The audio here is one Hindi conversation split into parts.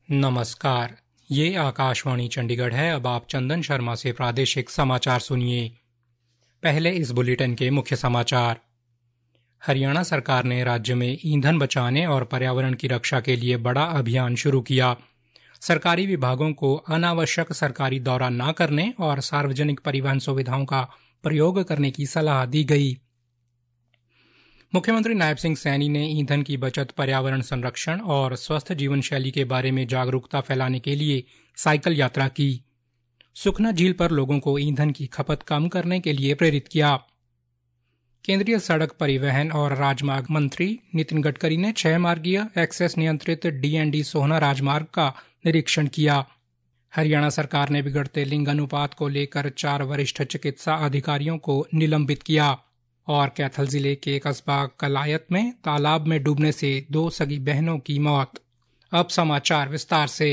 नमस्कार, ये आकाशवाणी चंडीगढ़ है। अब आप चंदन शर्मा से प्रादेशिक समाचार सुनिए। पहले इस बुलेटिन के मुख्य समाचार। हरियाणा सरकार ने राज्य में ईंधन बचाने और पर्यावरण की रक्षा के लिए बड़ा अभियान शुरू किया। सरकारी विभागों को अनावश्यक सरकारी दौरा न करने और सार्वजनिक परिवहन सुविधाओं का प्रयोग करने की सलाह दी गई। मुख्यमंत्री नायब सिंह सैनी ने ईंधन की बचत, पर्यावरण संरक्षण और स्वस्थ जीवन शैली के बारे में जागरूकता फैलाने के लिए साइकिल यात्रा की। सुखना झील पर लोगों को ईंधन की खपत कम करने के लिए प्रेरित किया। केंद्रीय सड़क परिवहन और राजमार्ग मंत्री नितिन गडकरी ने 6 मार्गीय एक्सेस नियंत्रित DND सोहना राजमार्ग का निरीक्षण किया। हरियाणा सरकार ने बिगड़ते लिंग अनुपात को लेकर 4 वरिष्ठ चिकित्सा अधिकारियों को निलंबित किया। और कैथल जिले के कस्बा कलायत में तालाब में डूबने से 2 सगी बहनों की मौत। अब समाचार विस्तार से।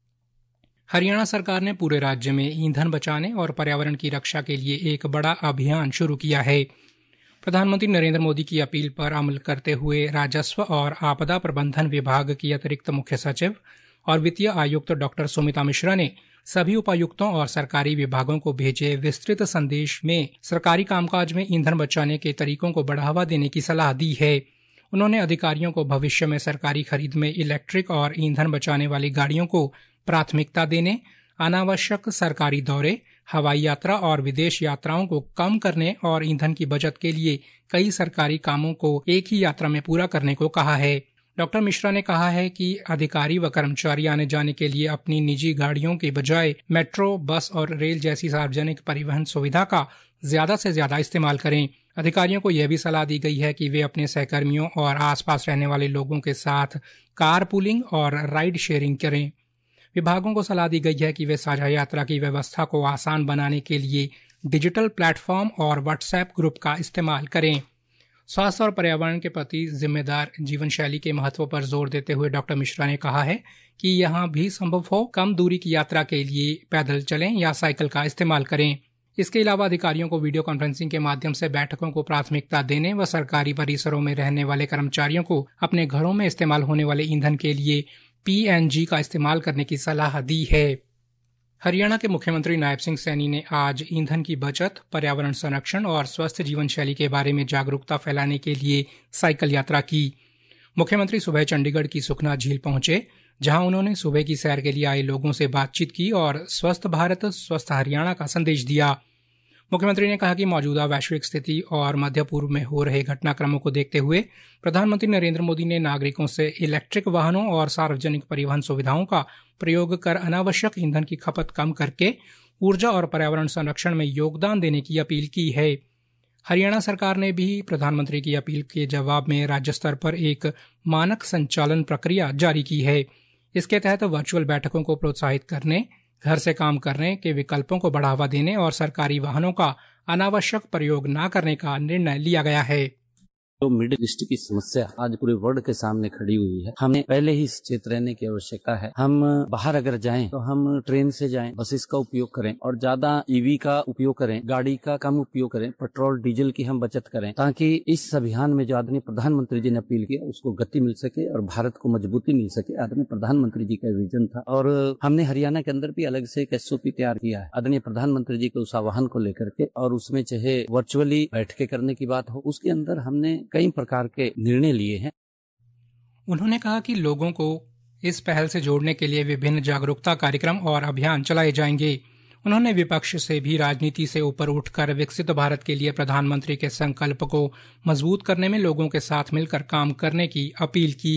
हरियाणा सरकार ने पूरे राज्य में ईंधन बचाने और पर्यावरण की रक्षा के लिए एक बड़ा अभियान शुरू किया है। प्रधानमंत्री नरेंद्र मोदी की अपील पर अमल करते हुए राजस्व और आपदा प्रबंधन विभाग की अतिरिक्त मुख्य सचिव और वित्तीय आयुक्त डॉक्टर सुमिता मिश्रा ने सभी उपायुक्तों और सरकारी विभागों को भेजे विस्तृत संदेश में सरकारी कामकाज में ईंधन बचाने के तरीकों को बढ़ावा देने की सलाह दी है। उन्होंने अधिकारियों को भविष्य में सरकारी खरीद में इलेक्ट्रिक और ईंधन बचाने वाली गाड़ियों को प्राथमिकता देने, अनावश्यक सरकारी दौरे, हवाई यात्रा और विदेश यात्राओं को कम करने और ईंधन की बचत के लिए कई सरकारी कामों को एक ही यात्रा में पूरा करने को कहा है। डॉक्टर मिश्रा ने कहा है कि अधिकारी व कर्मचारी आने जाने के लिए अपनी निजी गाड़ियों के बजाय मेट्रो, बस और रेल जैसी सार्वजनिक परिवहन सुविधा का ज्यादा से ज्यादा इस्तेमाल करें। अधिकारियों को यह भी सलाह दी गई है कि वे अपने सहकर्मियों और आसपास रहने वाले लोगों के साथ कार पूलिंग और राइड शेयरिंग करें। विभागों को सलाह दी गई है कि वे साझा यात्रा की व्यवस्था को आसान बनाने के लिए डिजिटल प्लेटफॉर्म और व्हाट्सएप ग्रुप का इस्तेमाल करें। स्वास्थ्य और पर्यावरण के प्रति जिम्मेदार जीवन शैली के महत्व पर जोर देते हुए डॉक्टर मिश्रा ने कहा है कि यहाँ भी संभव हो कम दूरी की यात्रा के लिए पैदल चलें या साइकिल का इस्तेमाल करें। इसके अलावा अधिकारियों को वीडियो कॉन्फ्रेंसिंग के माध्यम से बैठकों को प्राथमिकता देने व सरकारी परिसरों में रहने वाले कर्मचारियों को अपने घरों में इस्तेमाल होने वाले ईंधन के लिए PNG का इस्तेमाल करने की सलाह दी है। हरियाणा के मुख्यमंत्री नायब सिंह सैनी ने आज ईंधन की बचत, पर्यावरण संरक्षण और स्वस्थ जीवन शैली के बारे में जागरूकता फैलाने के लिए साइकिल यात्रा की। मुख्यमंत्री सुबह चंडीगढ़ की सुखना झील पहुंचे, जहां उन्होंने सुबह की सैर के लिए आए लोगों से बातचीत की और स्वस्थ भारत, स्वस्थ हरियाणा का संदेश दिया। मुख्यमंत्री ने कहा कि मौजूदा वैश्विक स्थिति और मध्य पूर्व में हो रहे घटनाक्रमों को देखते हुए प्रधानमंत्री नरेंद्र मोदी ने नागरिकों से इलेक्ट्रिक वाहनों और सार्वजनिक परिवहन सुविधाओं का प्रयोग कर अनावश्यक ईंधन की खपत कम करके ऊर्जा और पर्यावरण संरक्षण में योगदान देने की अपील की है। हरियाणा सरकार ने भी प्रधानमंत्री की अपील के जवाब में राज्य स्तर पर एक मानक संचालन प्रक्रिया जारी की है। इसके तहत वर्चुअल बैठकों को प्रोत्साहित करने, घर से काम करने के विकल्पों को बढ़ावा देने और सरकारी वाहनों का अनावश्यक प्रयोग न करने का निर्णय लिया गया है। जो मिडिल ईस्ट की समस्या आज पूरे वर्ल्ड के सामने खड़ी हुई है, हमें पहले ही सचेत रहने की आवश्यकता है। हम बाहर अगर जाएं तो हम ट्रेन से जाएं, बसेस का उपयोग करें और ज्यादा EV का उपयोग करें, गाड़ी का कम उपयोग करें, पेट्रोल डीजल की हम बचत करें, ताकि इस अभियान में जो आदरणीय प्रधानमंत्री जी ने अपील की उसको गति मिल सके और भारत को मजबूती मिल सके। आदरणीय प्रधानमंत्री जी का विजन था और हमने हरियाणा के अंदर भी अलग से एक SOP तैयार किया है आदरणीय प्रधानमंत्री जी के उस आह्वान को लेकर के, और उसमें चाहे वर्चुअली बैठकें करने की बात हो, उसके अंदर हमने कई प्रकार के निर्णय लिए हैं। उन्होंने कहा कि लोगों को इस पहल से जोड़ने के लिए विभिन्न जागरूकता कार्यक्रम और अभियान चलाए जाएंगे। उन्होंने विपक्ष से भी राजनीति से ऊपर उठकर विकसित भारत के लिए प्रधानमंत्री के संकल्प को मजबूत करने में लोगों के साथ मिलकर काम करने की अपील की।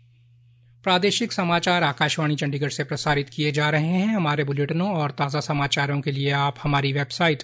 प्रादेशिक समाचार आकाशवाणी चंडीगढ़ से प्रसारित किए जा रहे हैं। हमारे बुलेटिनों और ताज़ा समाचारों के लिए आप हमारी वेबसाइट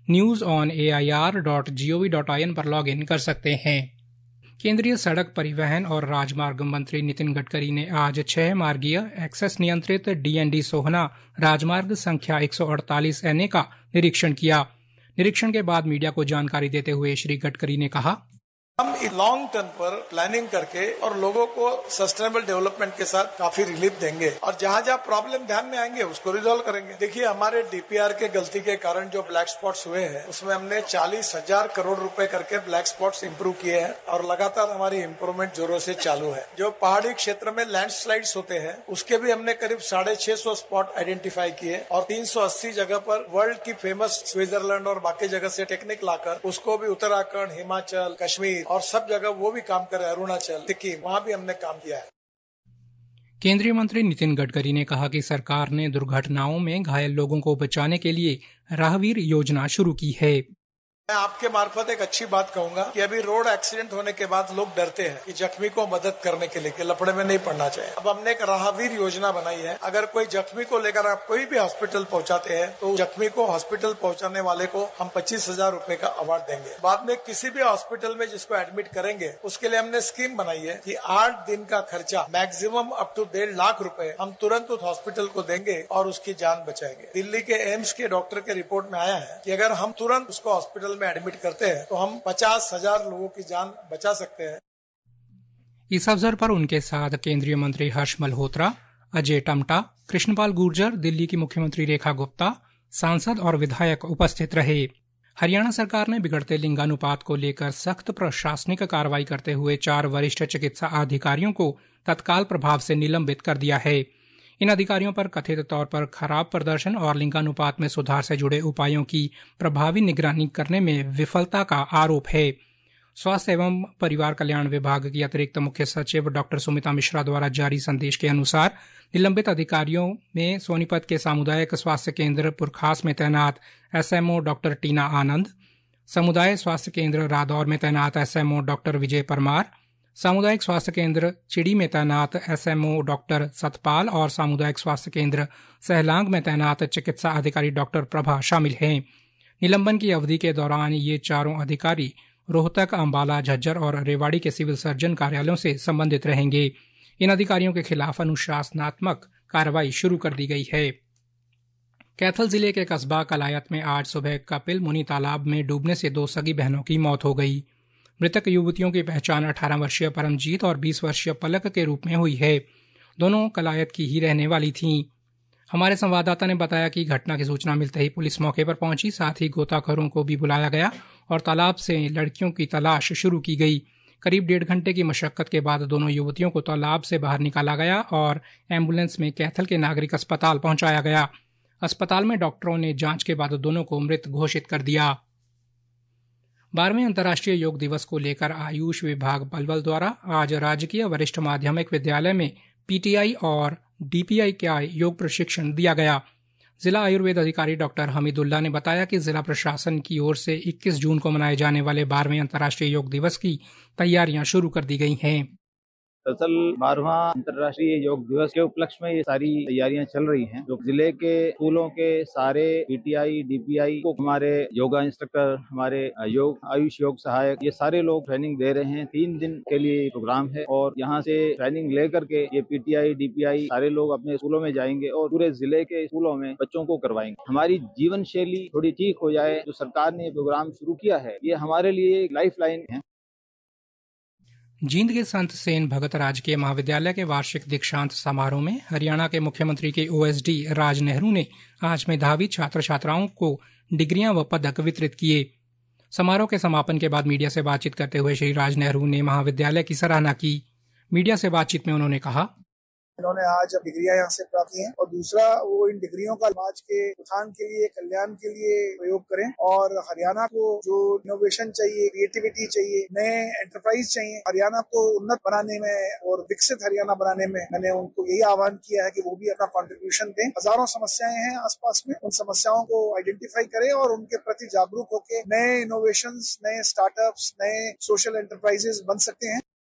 news.air.gov.in पर लॉग इन कर सकते हैं। केंद्रीय सड़क परिवहन और राजमार्ग मंत्री नितिन गडकरी ने आज 6 मार्गीय एक्सेस नियंत्रित DND सोहना राजमार्ग संख्या 148 NA का निरीक्षण किया। निरीक्षण के बाद मीडिया को जानकारी देते हुए श्री गडकरी ने कहा, हम लॉन्ग टर्म पर प्लानिंग करके और लोगों को सस्टेनेबल डेवलपमेंट के साथ काफी रिलीफ देंगे और जहां जहां प्रॉब्लम ध्यान में आएंगे उसको रिजॉल्व करेंगे। देखिए, हमारे डीपीआर के गलती के कारण जो ब्लैक स्पॉट्स हुए हैं उसमें हमने 40,000 करोड़ रुपए करके ब्लैक स्पॉट्स इंप्रूव किए हैं और लगातार हमारी इंप्रूवमेंट जोरों से चालू है। जो पहाड़ी क्षेत्र में लैंडस्लाइड्स होते हैं उसके भी हमने करीब 650 स्पॉट आइडेंटिफाई किए और 380 जगह पर वर्ल्ड की फेमस स्विट्जरलैंड और बाकी जगह से टेक्निक लाकर उसको भी उत्तराखंड, हिमाचल, कश्मीर और सब जगह वो भी काम कर रहे हैं, अरुणाचल, सिक्किम, वहां भी हमने काम किया है। केंद्रीय मंत्री नितिन गडकरी ने कहा कि सरकार ने दुर्घटनाओं में घायल लोगों को बचाने के लिए राहवीर योजना शुरू की है। मैं आपके मार्फत एक अच्छी बात कहूंगा कि अभी रोड एक्सीडेंट होने के बाद लोग डरते हैं कि जख्मी को मदद करने के लिए कि लफड़े में नहीं पड़ना चाहिए। अब हमने एक राहवीर योजना बनाई है। अगर कोई जख्मी को लेकर आप कोई भी हॉस्पिटल पहुंचाते हैं तो जख्मी को हॉस्पिटल पहुंचाने वाले को हम 25,000 रुपए का अवार्ड देंगे। बाद में किसी भी हॉस्पिटल में जिसको एडमिट करेंगे उसके लिए हमने स्कीम बनाई है कि 8 दिन का खर्चा मैक्सिमम अप टू 1.5 लाख रुपए हम तुरंत उस हॉस्पिटल को देंगे और उसकी जान बचाएंगे। दिल्ली के एम्स के डॉक्टर के रिपोर्ट में आया है कि अगर हम तुरंत उसको हॉस्पिटल में एडमिट करते हैं तो हम 50,000 लोगों की जान बचा सकते हैं। इस अवसर पर उनके साथ केंद्रीय मंत्री हर्ष मल्होत्रा, अजय टम्टा, कृष्णपाल गुर्जर, दिल्ली की मुख्यमंत्री रेखा गुप्ता, सांसद और विधायक उपस्थित रहे। हरियाणा सरकार ने बिगड़ते लिंगानुपात को लेकर सख्त प्रशासनिक कार्रवाई करते हुए 4 वरिष्ठ चिकित्सा अधिकारियों को तत्काल प्रभाव से निलंबित कर दिया है। इन अधिकारियों पर कथित तौर पर खराब प्रदर्शन और लिंगानुपात में सुधार से जुड़े उपायों की प्रभावी निगरानी करने में विफलता का आरोप है। स्वास्थ्य एवं परिवार कल्याण विभाग की अतिरिक्त मुख्य सचिव डॉक्टर सुमिता मिश्रा द्वारा जारी संदेश के अनुसार निलंबित अधिकारियों में सोनीपत के सामुदायिक स्वास्थ्य केंद्र पुरखास में तैनात एसएमओ डॉक्टर टीना आनंद, समुदाय स्वास्थ्य केंद्र रादौर में तैनात एसएमओ डॉक्टर विजय परमार, सामुदायिक स्वास्थ्य केंद्र चिड़ी में तैनात एसएमओ डॉक्टर सतपाल और सामुदायिक स्वास्थ्य केंद्र सहलांग में तैनात चिकित्सा अधिकारी डॉक्टर प्रभा शामिल हैं। निलंबन की अवधि के दौरान ये चारों अधिकारी रोहतक, अंबाला, झज्जर और रेवाड़ी के सिविल सर्जन कार्यालयों से संबंधित रहेंगे। इन अधिकारियों के खिलाफ अनुशासनात्मक कार्रवाई शुरू कर दी गई है। कैथल जिले के कस्बा कलायत में आज सुबह कपिल मुनि तालाब में डूबने से 2 सगी बहनों की मौत हो गई। मृतक युवतियों की पहचान 18 वर्षीय परमजीत और 20 वर्षीय पलक के रूप में हुई है। दोनों कलायत की ही रहने वाली थीं। हमारे संवाददाता ने बताया कि घटना की सूचना मिलते ही पुलिस मौके पर पहुंची, साथ ही गोताखोरों को भी बुलाया गया और तालाब से लड़कियों की तलाश शुरू की गई। करीब 1.5 घंटे की मशक्कत के बाद दोनों युवतियों को तालाब से बाहर निकाला गया और एम्बुलेंस में कैथल के नागरिक अस्पताल पहुंचाया गया। अस्पताल में डॉक्टरों ने जांच के बाद दोनों को मृत घोषित कर दिया। 12वें अंतर्राष्ट्रीय योग दिवस को लेकर आयुष विभाग पलवल द्वारा आज राजकीय वरिष्ठ माध्यमिक विद्यालय में पीटीआई और डीपीआई का योग प्रशिक्षण दिया गया। जिला आयुर्वेद अधिकारी डॉक्टर हमीदुल्ला ने बताया कि जिला प्रशासन की ओर से 21 जून को मनाए जाने वाले 12वें अंतर्राष्ट्रीय योग दिवस की तैयारियां शुरू कर दी गई हैं। दरअसल 12वां अंतर्राष्ट्रीय योग दिवस के उपलक्ष्य में ये सारी तैयारियां चल रही हैं। जो जिले के स्कूलों के सारे पीटीआई, डीपीआई को हमारे योगा इंस्ट्रक्टर, हमारे आयुष योग सहायक, ये सारे लोग ट्रेनिंग दे रहे हैं। 3 दिन के लिए प्रोग्राम है और यहाँ से ट्रेनिंग लेकर के ये पीटीआई, डीपीआई सारे लोग अपने स्कूलों में जाएंगे और पूरे जिले के स्कूलों में बच्चों को करवाएंगे। हमारी जीवन शैली थोड़ी ठीक हो जाए, जो सरकार ने ये प्रोग्राम शुरू किया है, ये हमारे लिए एक लाइफ लाइन है। जींद के संत सेन भगत राजकीय महाविद्यालय के वार्षिक दीक्षांत समारोह में हरियाणा के मुख्यमंत्री के ओएसडी राज नेहरू ने आज मेधावी छात्र छात्राओं को डिग्रियां व पदक वितरित किए। समारोह के समापन के बाद मीडिया से बातचीत करते हुए श्री राज नेहरू ने महाविद्यालय की सराहना की। मीडिया से बातचीत में उन्होंने कहा, इन्होंने आज डिग्रियां यहाँ से प्राप्त की हैं और दूसरा वो इन डिग्रियों का समाज के उत्थान के लिए, कल्याण के लिए प्रयोग करें और हरियाणा को जो इनोवेशन चाहिए, क्रिएटिविटी चाहिए, नए एंटरप्राइज चाहिए, हरियाणा को उन्नत बनाने में और विकसित हरियाणा बनाने में मैंने उनको यही आह्वान किया है कि वो भी अपना कंट्रीब्यूशन दें। हजारों समस्याएं हैं आसपास में, उन समस्याओं को आइडेंटिफाई करें और उनके प्रति जागरूक होकर नए इनोवेशंस, नए स्टार्टअप्स, नए सोशल एंटरप्राइजेस बन सकते हैं।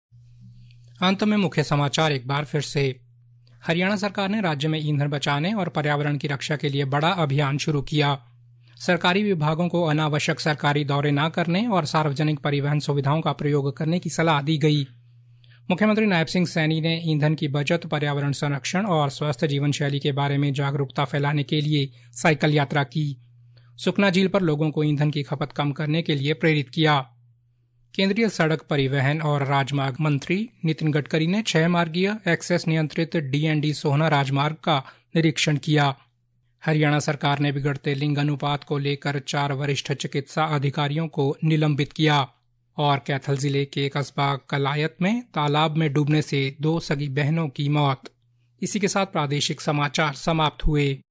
अंत में मुख्य समाचार एक बार फिर से। हरियाणा सरकार ने राज्य में ईंधन बचाने और पर्यावरण की रक्षा के लिए बड़ा अभियान शुरू किया। सरकारी विभागों को अनावश्यक सरकारी दौरे न करने और सार्वजनिक परिवहन सुविधाओं का प्रयोग करने की सलाह दी गई। मुख्यमंत्री नायब सिंह सैनी ने ईंधन की बचत, पर्यावरण संरक्षण और स्वस्थ जीवन शैली के बारे में जागरूकता फैलाने के लिए साइकिल यात्रा की। सुखना झील पर लोगों को ईंधन की खपत कम करने के लिए प्रेरित किया। केंद्रीय सड़क परिवहन और राजमार्ग मंत्री नितिन गडकरी ने 6 मार्गीय एक्सेस नियंत्रित DND सोहना राजमार्ग का निरीक्षण किया। हरियाणा सरकार ने बिगड़ते लिंग अनुपात को लेकर 4 वरिष्ठ चिकित्सा अधिकारियों को निलंबित किया। और कैथल जिले के कस्बा कलायत में तालाब में डूबने से 2 सगी बहनों की मौत। इसी के साथ प्रादेशिक समाचार समाप्त हुए।